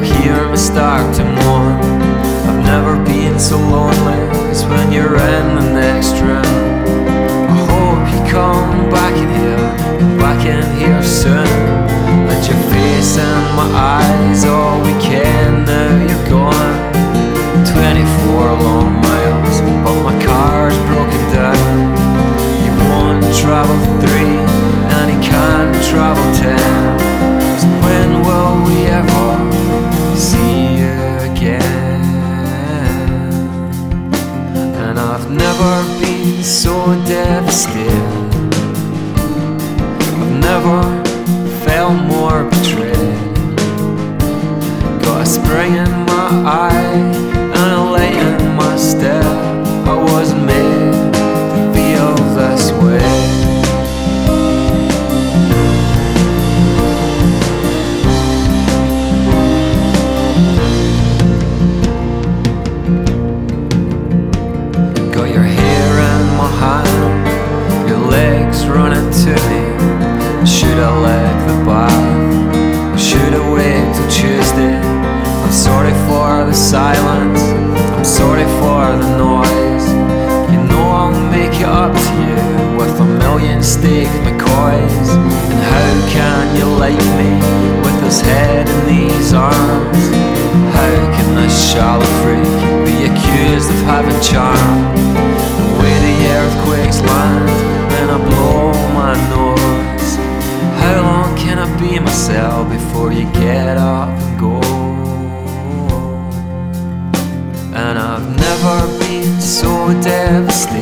hear me start to mourn. I've never been so lonely as when you're in the next room. I hope you come back in here soon. Let your face in my eyes all weekend, now you're gone. 24 long miles, but my car's broken down. You won't travel 3 and he can't travel 10. So when will we ever see you again? And I've never been so devastated, I've never felt more betrayed. Got a spring in my eye and a light in my step. I wasn't made to feel this way. Got your hair in my hand, your legs running to me. Should I like the bath? Should I wait till Tuesday? I'm sorry for the silence, I'm sorry for the noise. You know I'll make it up to you with a million steak McCoys. And how can you like me with this head in these arms? How can this shallow freak be accused of having charm? The way the earthquakes land when I blow my nose. How long can I be myself before you get up and go? And I've never been so devastated,